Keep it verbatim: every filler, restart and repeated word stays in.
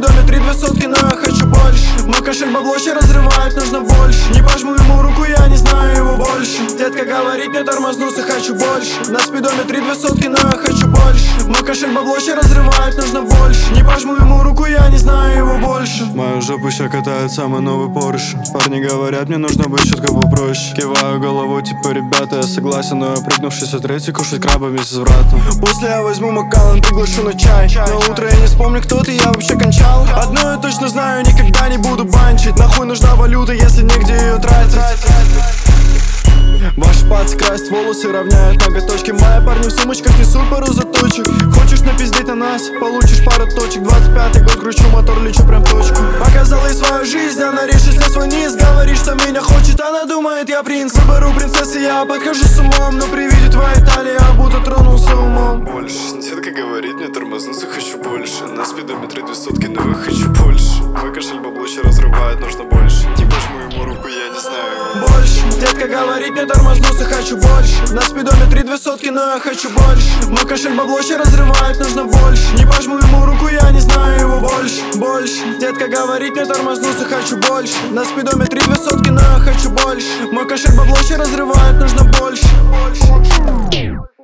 спидометре две сотки, но я хочу больше. Мой кошель бабло ща разрывает, нужно больше. Не пожму ему руку, я не знаю его больше. Детка говорит, мне тормознулся, хочу больше. На спидометре две сотки, но я хочу больше. Мой кошель бабло ща разрывает, нужно больше. Не пожму ему руку, я не знаю его больше. Мою жопу ща катает самый новый Порше. Парни говорят, мне нужно быть чутко попроще. Киваю головой, типа, ребята, я согласен. Но я прыгнувшись от третий, кушать краба вместе с братом. После я возьму Макалан, приглашу на чай. На утро я не вспомню, кто ты, я вообще кончал. Одно я точно знаю, никогда не буду банчить. Нахуй нужна валюта, если негде ее тратить. Ваши пальцы красят волосы, равняют ноготочки. Мои парни в сумочках несут пару заточек. Хочешь напиздеть на нас, получишь пару точек. Двадцать пятый год, кручу мотор, лечу прям в точку. Показала ей свою жизнь, она решит на свой низ. Говорит, что меня хочет, она думает, я принц. Выбору принцессы, я подхожу с умом. Но при виде твоей талии я будто тронулся умом. Больше, детка говорит, мне тормознуться, хочу больше. На спидометре две сотки, но я хочу больше. Мой кошель бабло ща разрывает, нужно больше. Не пожму ему руку, я не знаю. Больше, детка говорит, мне тормознуться, хочу больше. На спидометре две сотки, но я хочу больше. Мой кошель бабло ща разрывает, нужно больше. Не пожму ему руку, я не знаю его больше. Больше, детка говорит, мне тормознуться, хочу больше. На спидометре две сотки, но я хочу больше. Мой кошель бабло ща разрывает, нужно больше.